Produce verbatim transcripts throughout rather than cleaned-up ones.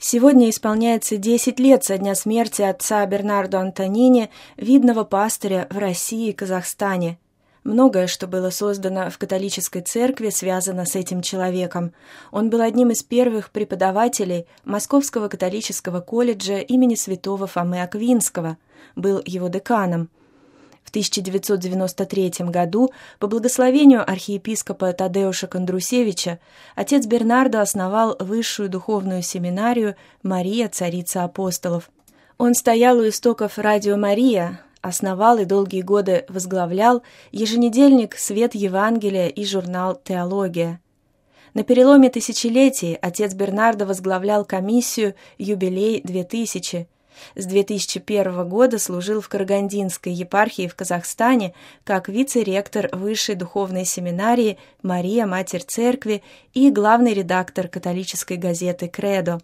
Сегодня исполняется десять лет со дня смерти отца Бернардо Антонини, видного пастыря в России и Казахстане. Многое, что было создано в католической церкви, связано с этим человеком. Он был одним из первых преподавателей Московского католического колледжа имени святого Фомы Аквинского, был его деканом. В тысяча девятьсот девяносто третьем году по благословению архиепископа Тадеуша Кондрусевича отец Бернардо основал высшую духовную семинарию «Мария, царица апостолов». Он стоял у истоков «Радио Мария», основал и долгие годы возглавлял еженедельник «Свет Евангелия» и журнал «Теология». На переломе тысячелетий отец Бернардо возглавлял комиссию «Юбилей-две тысячи». С две тысячи первого года служил в Карагандинской епархии в Казахстане как вице-ректор Высшей духовной семинарии «Мария, Матерь Церкви» и главный редактор католической газеты «Кредо».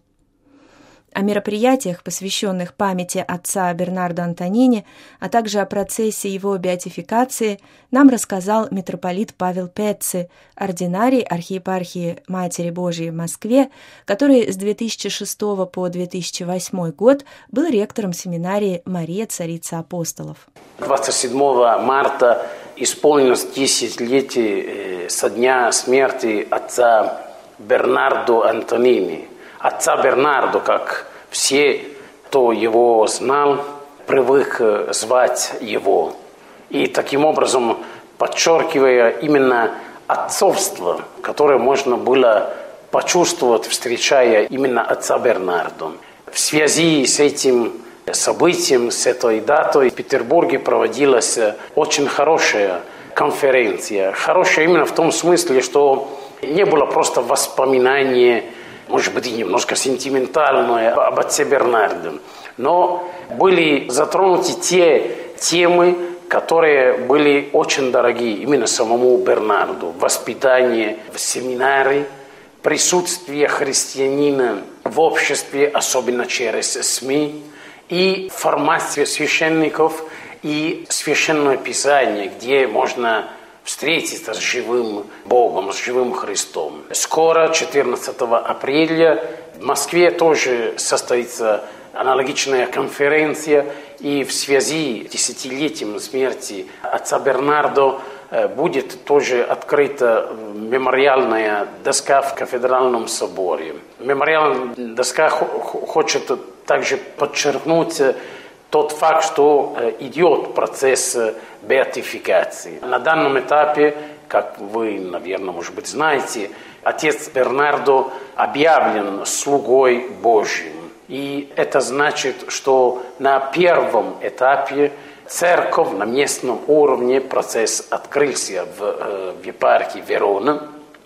О мероприятиях, посвященных памяти отца Бернардо Антонини, а также о процессе его беатификации, нам рассказал митрополит Павел Пецци, ординарий архиепархии Матери Божией в Москве, который с две тысячи шестого по две тысячи восьмой год был ректором семинарии «Мария, царица апостолов». двадцать седьмого марта исполнилось десятилетие со дня смерти отца Бернардо Антонини. Отца Бернардо, как все, кто его знал, привык звать его. И таким образом, подчеркивая именно отцовство, которое можно было почувствовать, встречая именно отца Бернардо. В связи с этим событием, с этой датой в Петербурге проводилась очень хорошая конференция. Хорошая именно в том смысле, что не было просто воспоминания, может быть, и немножко сентиментальное об отце Бернардо, но были затронуты те темы, которые были очень дороги именно самому Бернарду. Воспитание в семинаре, присутствие христианина в обществе, особенно через СМИ, и формация священников и священное писание, где можно встретиться с живым Богом, с живым Христом. Скоро, четырнадцатого апреля, в Москве тоже состоится аналогичная конференция, и в связи с десятилетием смерти отца Бернардо будет тоже открыта мемориальная доска в кафедральном соборе. Мемориальная доска хочет также подчеркнуть тот факт, что идет процесс беатификации. На данном этапе, как вы, наверное, может быть, знаете, отец Бернардо объявлен слугой Божьим. И это значит, что на первом этапе церковь на местном уровне процесс открылся в, в епархии Верона,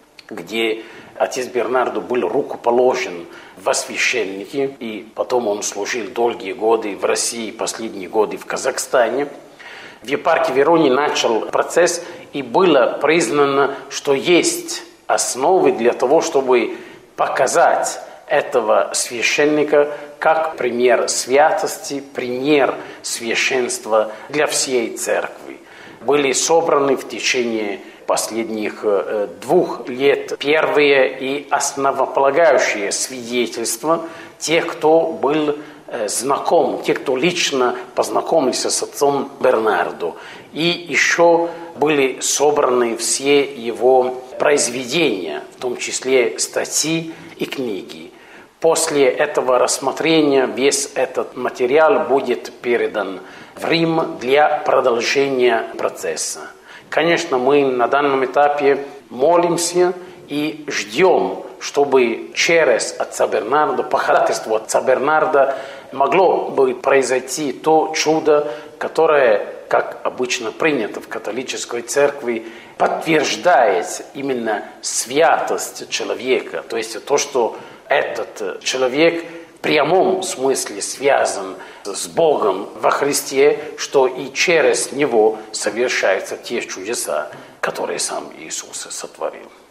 где отец Бернардо был рукоположен во священники, и потом он служил долгие годы в России, последние годы в Казахстане. В епархии Вероне начал процесс, и было признано, что есть основы для того, чтобы показать этого священника как пример святости, пример священства для всей церкви. Были собраны в течение последних э, двух лет первые и основополагающие свидетельства тех, кто был э, знаком, тех, кто лично познакомился с отцом Бернардо. И еще были собраны все его произведения, в том числе статьи и книги. После этого рассмотрения весь этот материал будет передан в Рим для продолжения процесса. Конечно, мы на данном этапе молимся и ждем, чтобы через отца Бернардо, по ходатайству отца Бернардо, могло бы произойти то чудо, которое, как обычно принято в католической церкви, подтверждает именно святость человека, то есть то, что этот человек в прямом смысле связан с Богом во Христе, что и через него совершаются те чудеса, которые сам Иисус сотворил.